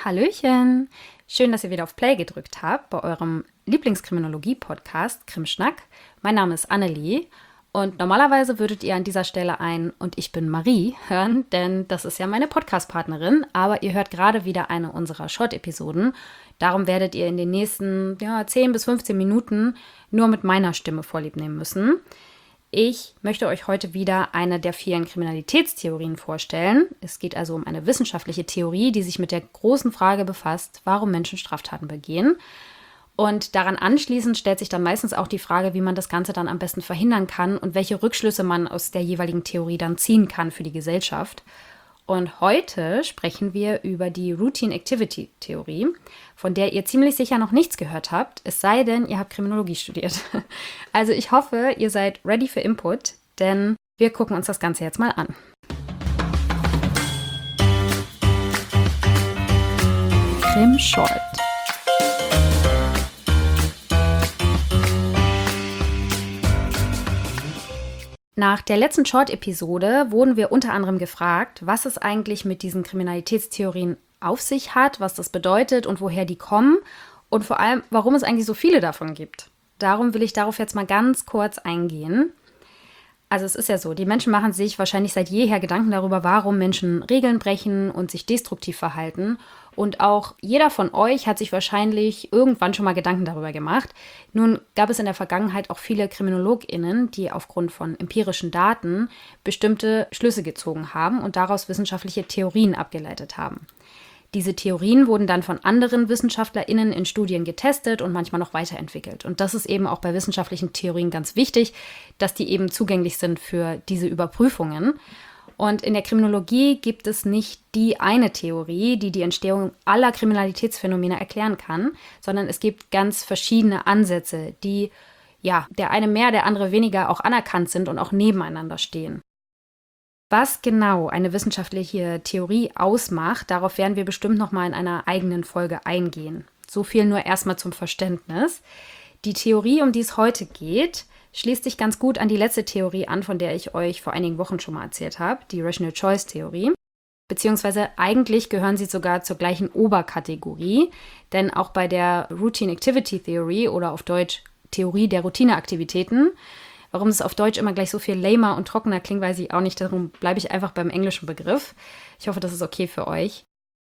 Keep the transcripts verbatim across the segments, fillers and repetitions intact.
Hallöchen! Schön, dass ihr wieder auf Play gedrückt habt bei eurem Lieblingskriminologie-Podcast Krimschnack. Mein Name ist Annelie und normalerweise würdet ihr an dieser Stelle ein „Und ich bin Marie" hören, denn das ist ja meine Podcast-Partnerin, aber ihr hört gerade wieder eine unserer Short-Episoden. Darum werdet ihr in den nächsten ja, zehn bis fünfzehn Minuten nur mit meiner Stimme Vorlieb nehmen müssen. Ich möchte euch heute wieder eine der vielen Kriminalitätstheorien vorstellen. Es geht also um eine wissenschaftliche Theorie, die sich mit der großen Frage befasst, warum Menschen Straftaten begehen. Und daran anschließend stellt sich dann meistens auch die Frage, wie man das Ganze dann am besten verhindern kann und welche Rückschlüsse man aus der jeweiligen Theorie dann ziehen kann für die Gesellschaft. Und heute sprechen wir über die Routine Activity Theorie, von der ihr ziemlich sicher noch nichts gehört habt, es sei denn, ihr habt Kriminologie studiert. Also ich hoffe, ihr seid ready für Input, denn wir gucken uns das Ganze jetzt mal an. Krim Short. Nach der letzten Short-Episode wurden wir unter anderem gefragt, was es eigentlich mit diesen Kriminalitätstheorien auf sich hat, was das bedeutet und woher die kommen und vor allem, warum es eigentlich so viele davon gibt. Darum will ich darauf jetzt mal ganz kurz eingehen. Also es ist ja so, die Menschen machen sich wahrscheinlich seit jeher Gedanken darüber, warum Menschen Regeln brechen und sich destruktiv verhalten. Und auch jeder von euch hat sich wahrscheinlich irgendwann schon mal Gedanken darüber gemacht. Nun gab es in der Vergangenheit auch viele KriminologInnen, die aufgrund von empirischen Daten bestimmte Schlüsse gezogen haben und daraus wissenschaftliche Theorien abgeleitet haben. Diese Theorien wurden dann von anderen WissenschaftlerInnen in Studien getestet und manchmal noch weiterentwickelt. Und das ist eben auch bei wissenschaftlichen Theorien ganz wichtig, dass die eben zugänglich sind für diese Überprüfungen. Und in der Kriminologie gibt es nicht die eine Theorie, die die Entstehung aller Kriminalitätsphänomene erklären kann, sondern es gibt ganz verschiedene Ansätze, die, ja, der eine mehr, der andere weniger auch anerkannt sind und auch nebeneinander stehen. Was genau eine wissenschaftliche Theorie ausmacht, darauf werden wir bestimmt noch mal in einer eigenen Folge eingehen. So viel nur erstmal zum Verständnis. Die Theorie, um die es heute geht, schließt sich ganz gut an die letzte Theorie an, von der ich euch vor einigen Wochen schon mal erzählt habe, die Rational Choice Theorie. Beziehungsweise eigentlich gehören sie sogar zur gleichen Oberkategorie, denn auch bei der Routine Activity Theory oder auf Deutsch Theorie der Routineaktivitäten, warum es auf Deutsch immer gleich so viel lamer und trockener klingt, weiß ich auch nicht, darum bleibe ich einfach beim englischen Begriff. Ich hoffe, das ist okay für euch.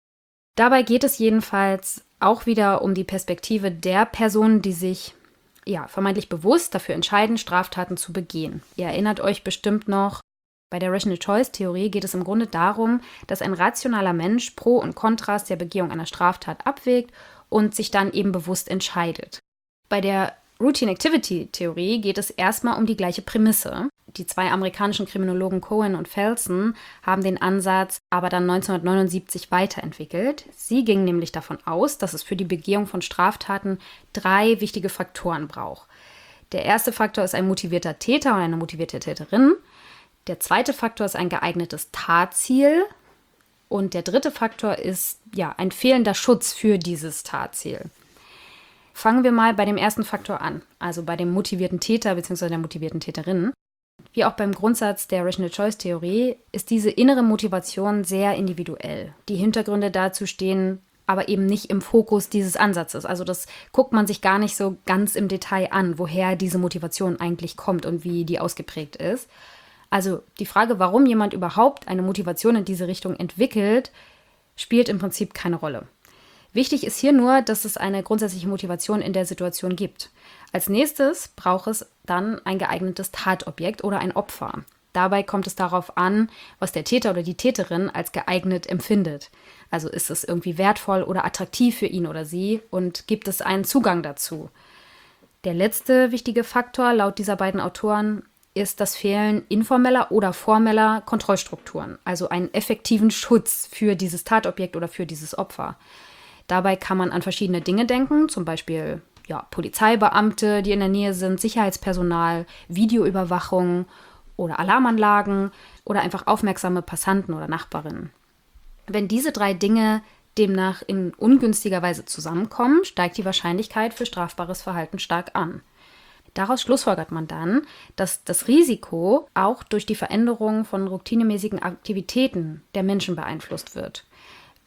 Dabei geht es jedenfalls auch wieder um die Perspektive der Personen, die sich ja, vermeintlich bewusst dafür entscheiden, Straftaten zu begehen. Ihr erinnert euch bestimmt noch, bei der Rational Choice Theorie geht es im Grunde darum, dass ein rationaler Mensch Pro und Kontras der Begehung einer Straftat abwägt und sich dann eben bewusst entscheidet. Bei der Routine Activity Theorie geht es erstmal um die gleiche Prämisse. Die zwei amerikanischen Kriminologen Cohen und Felsen haben den Ansatz aber dann neunzehnhundertneunundsiebzig weiterentwickelt. Sie gingen nämlich davon aus, dass es für die Begehung von Straftaten drei wichtige Faktoren braucht. Der erste Faktor ist ein motivierter Täter oder eine motivierte Täterin. Der zweite Faktor ist ein geeignetes Tatziel. Und der dritte Faktor ist ja ein fehlender Schutz für dieses Tatziel. Fangen wir mal bei dem ersten Faktor an, also bei dem motivierten Täter bzw. der motivierten Täterin. Wie auch beim Grundsatz der Rational Choice Theorie ist diese innere Motivation sehr individuell. Die Hintergründe dazu stehen aber eben nicht im Fokus dieses Ansatzes. Also das guckt man sich gar nicht so ganz im Detail an, woher diese Motivation eigentlich kommt und wie die ausgeprägt ist. Also die Frage, warum jemand überhaupt eine Motivation in diese Richtung entwickelt, spielt im Prinzip keine Rolle. Wichtig ist hier nur, dass es eine grundsätzliche Motivation in der Situation gibt. Als nächstes braucht es dann ein geeignetes Tatobjekt oder ein Opfer. Dabei kommt es darauf an, was der Täter oder die Täterin als geeignet empfindet. Also ist es irgendwie wertvoll oder attraktiv für ihn oder sie und gibt es einen Zugang dazu. Der letzte wichtige Faktor laut dieser beiden Autoren ist das Fehlen informeller oder formeller Kontrollstrukturen, also einen effektiven Schutz für dieses Tatobjekt oder für dieses Opfer. Dabei kann man an verschiedene Dinge denken, zum Beispiel ja, Polizeibeamte, die in der Nähe sind, Sicherheitspersonal, Videoüberwachung oder Alarmanlagen oder einfach aufmerksame Passanten oder Nachbarinnen. Wenn diese drei Dinge demnach in ungünstiger Weise zusammenkommen, steigt die Wahrscheinlichkeit für strafbares Verhalten stark an. Daraus schlussfolgert man dann, dass das Risiko auch durch die Veränderung von routinemäßigen Aktivitäten der Menschen beeinflusst wird.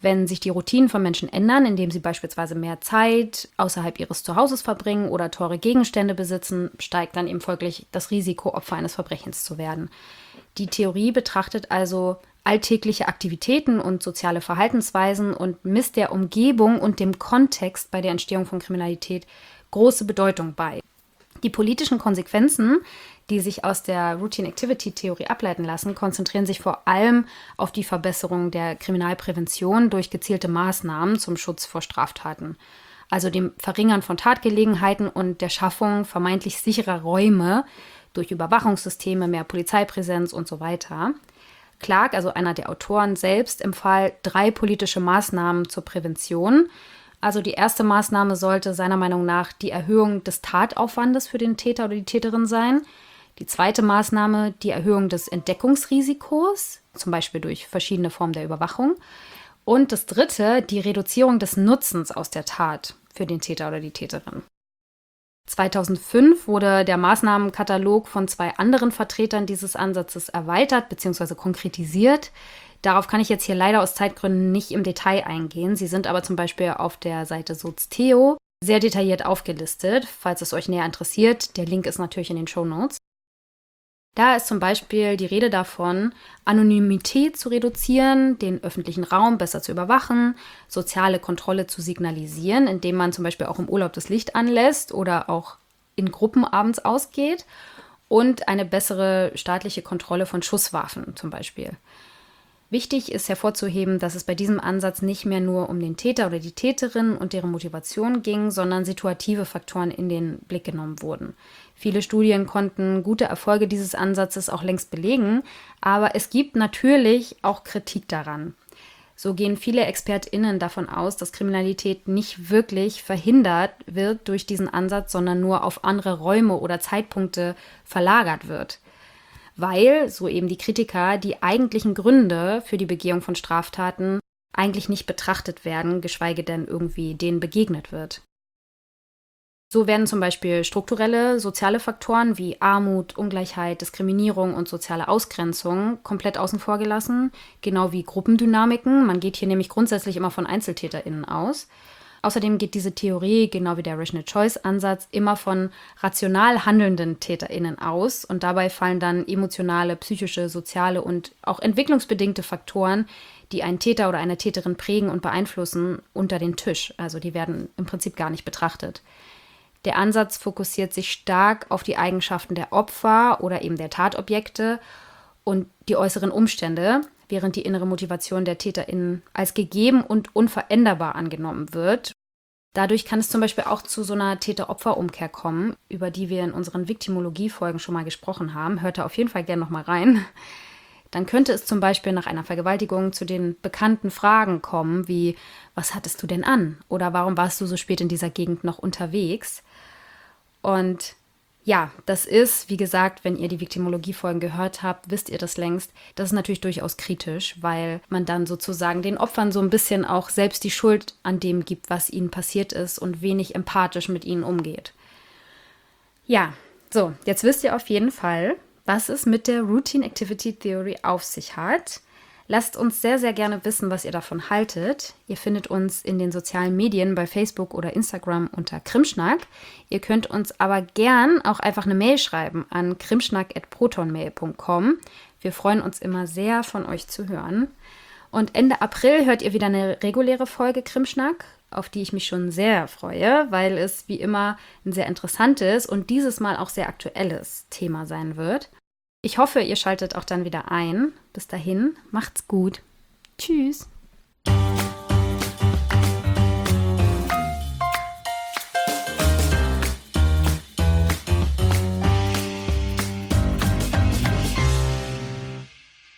Wenn sich die Routinen von Menschen ändern, indem sie beispielsweise mehr Zeit außerhalb ihres Zuhauses verbringen oder teure Gegenstände besitzen, steigt dann eben folglich das Risiko, Opfer eines Verbrechens zu werden. Die Theorie betrachtet also alltägliche Aktivitäten und soziale Verhaltensweisen und misst der Umgebung und dem Kontext bei der Entstehung von Kriminalität große Bedeutung bei. Die politischen Konsequenzen, die sich aus der Routine-Activity-Theorie ableiten lassen, konzentrieren sich vor allem auf die Verbesserung der Kriminalprävention durch gezielte Maßnahmen zum Schutz vor Straftaten. Also dem Verringern von Tatgelegenheiten und der Schaffung vermeintlich sicherer Räume durch Überwachungssysteme, mehr Polizeipräsenz und so weiter. Clark, also einer der Autoren selbst, empfahl drei politische Maßnahmen zur Prävention. Also die erste Maßnahme sollte seiner Meinung nach die Erhöhung des Tataufwandes für den Täter oder die Täterin sein. Die zweite Maßnahme die Erhöhung des Entdeckungsrisikos, zum Beispiel durch verschiedene Formen der Überwachung. Und das dritte die Reduzierung des Nutzens aus der Tat für den Täter oder die Täterin. zweitausendfünf wurde der Maßnahmenkatalog von zwei anderen Vertretern dieses Ansatzes erweitert bzw. konkretisiert. Darauf kann ich jetzt hier leider aus Zeitgründen nicht im Detail eingehen. Sie sind aber zum Beispiel auf der Seite Sozteo sehr detailliert aufgelistet, falls es euch näher interessiert. Der Link ist natürlich in den Shownotes. Da ist zum Beispiel die Rede davon, Anonymität zu reduzieren, den öffentlichen Raum besser zu überwachen, soziale Kontrolle zu signalisieren, indem man zum Beispiel auch im Urlaub das Licht anlässt oder auch in Gruppen abends ausgeht und eine bessere staatliche Kontrolle von Schusswaffen zum Beispiel. Wichtig ist hervorzuheben, dass es bei diesem Ansatz nicht mehr nur um den Täter oder die Täterin und deren Motivation ging, sondern situative Faktoren in den Blick genommen wurden. Viele Studien konnten gute Erfolge dieses Ansatzes auch längst belegen, aber es gibt natürlich auch Kritik daran. So gehen viele ExpertInnen davon aus, dass Kriminalität nicht wirklich verhindert wird durch diesen Ansatz, sondern nur auf andere Räume oder Zeitpunkte verlagert wird. Weil, so eben die Kritiker, die eigentlichen Gründe für die Begehung von Straftaten eigentlich nicht betrachtet werden, geschweige denn irgendwie denen begegnet wird. So werden zum Beispiel strukturelle, soziale Faktoren wie Armut, Ungleichheit, Diskriminierung und soziale Ausgrenzung komplett außen vor gelassen, genau wie Gruppendynamiken. Man geht hier nämlich grundsätzlich immer von EinzeltäterInnen aus. Außerdem geht diese Theorie, genau wie der Rational-Choice-Ansatz, immer von rational handelnden TäterInnen aus und dabei fallen dann emotionale, psychische, soziale und auch entwicklungsbedingte Faktoren, die einen Täter oder eine Täterin prägen und beeinflussen, unter den Tisch. Also die werden im Prinzip gar nicht betrachtet. Der Ansatz fokussiert sich stark auf die Eigenschaften der Opfer oder eben der Tatobjekte und die äußeren Umstände, während die innere Motivation der TäterInnen als gegeben und unveränderbar angenommen wird. Dadurch kann es zum Beispiel auch zu so einer Täter-Opfer-Umkehr kommen, über die wir in unseren Viktimologie-Folgen schon mal gesprochen haben. Hört da auf jeden Fall gerne nochmal rein. Dann könnte es zum Beispiel nach einer Vergewaltigung zu den bekannten Fragen kommen, wie, was hattest du denn an? Oder warum warst du so spät in dieser Gegend noch unterwegs? Und ja, das ist, wie gesagt, wenn ihr die Viktimologie-Folgen gehört habt, wisst ihr das längst. Das ist natürlich durchaus kritisch, weil man dann sozusagen den Opfern so ein bisschen auch selbst die Schuld an dem gibt, was ihnen passiert ist und wenig empathisch mit ihnen umgeht. Ja, so, jetzt wisst ihr auf jeden Fall, was es mit der Routine Activity Theory auf sich hat. Lasst uns sehr, sehr gerne wissen, was ihr davon haltet. Ihr findet uns in den sozialen Medien bei Facebook oder Instagram unter Krimschnack. Ihr könnt uns aber gern auch einfach eine Mail schreiben an krimschnack at protonmail punkt com. Wir freuen uns immer sehr, von euch zu hören. Und Ende April hört ihr wieder eine reguläre Folge Krimschnack, auf die ich mich schon sehr freue, weil es wie immer ein sehr interessantes und dieses Mal auch sehr aktuelles Thema sein wird. Ich hoffe, ihr schaltet auch dann wieder ein. Bis dahin, macht's gut. Tschüss.